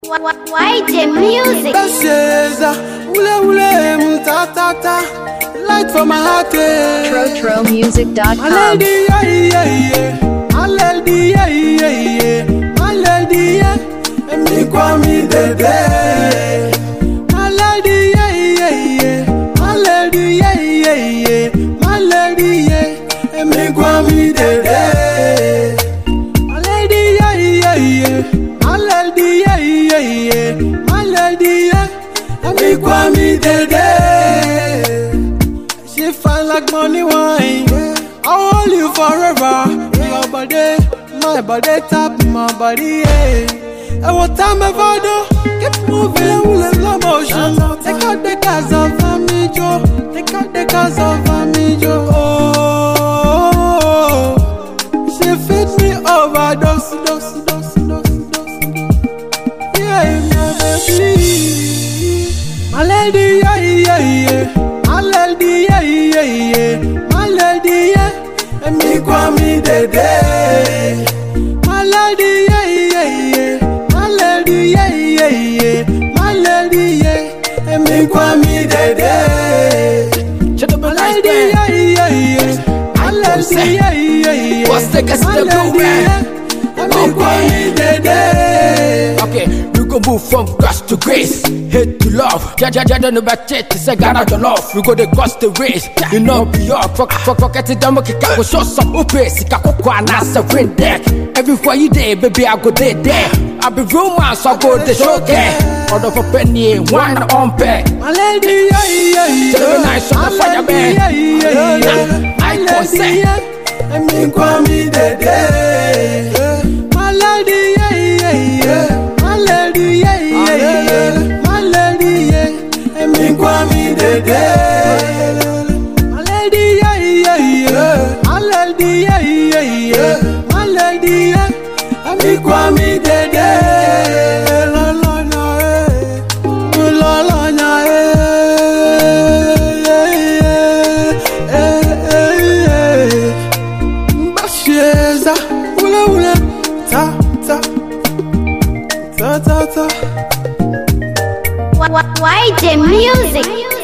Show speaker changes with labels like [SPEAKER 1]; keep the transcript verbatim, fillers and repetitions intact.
[SPEAKER 1] Y J Music.
[SPEAKER 2] Basheza, ule ule, ta ta ta, light for my heart.
[SPEAKER 3] Tro Tro Music dot com.
[SPEAKER 2] My lady, yeah, yeah, yeah. My lady, yeah, yeah, yeah. My lady, yeah. And me call me Dede. My lady, yeah, yeah, yeah. My lady, yeah, yeah, yeah. My lady, yeah. And me call me Dede. My lady, yeah, yeah, yeah. My lady, yeah, yeah, yeah. My lady, yeah. And me call me Dede. She fine like money wine. I hold you forever. Your body, my body, tap my body, yeah. And what time ever do? Keep moving with slow motion. Take out the cars of me, Joe. Take out the cars of me, Joe. Oh, she fits me overdose, dose, dose, dose, dose. Yeah, my baby. My lady, yeah, yeah, yeah. My lady, yeah, yeah, yeah. My lady, yeah. And me call me Dede. My lady, yeah, yeah, yeah. My lady, yeah, yeah, yeah. My lady, yeah. And me call me Dede. My lady, yeah, yeah, yeah. My lady, yeah, yeah, yeah.
[SPEAKER 4] What's the guess
[SPEAKER 2] My
[SPEAKER 4] the
[SPEAKER 2] lady,
[SPEAKER 4] blue
[SPEAKER 2] yeah. And me call me Dede.
[SPEAKER 4] Okay, we go move from grass to grace, hate to love. Ja ja ja, don't know about it. It's a Ghana to love. We go the cross the race. You know be up. Fuck fuck fuck it down. Make it go show some upe. Sika koko anasa win deck. Everywhere you there, baby I go there there. I be romance, I go the show there. Order for penny, one on pay.
[SPEAKER 2] My lady, yeah, yeah, yeah.
[SPEAKER 4] Tell me nice on the fire, man.
[SPEAKER 2] Yeah, yeah, yeah.
[SPEAKER 4] I consent.
[SPEAKER 2] And me call me Dede. My lady, yeah, yeah, yeah. My lady, yeah, yeah, yeah. My lady, yeah. And me call me Dede. My lady, yeah, yeah, yeah. My lady, yeah, yeah, yeah. My lady, yeah. And me call me Dede. La la la, eh. La la la, eh. Eh, eh, eh. Basheza, ule ule, ta ta, ta ta ta.
[SPEAKER 1] Y J Music.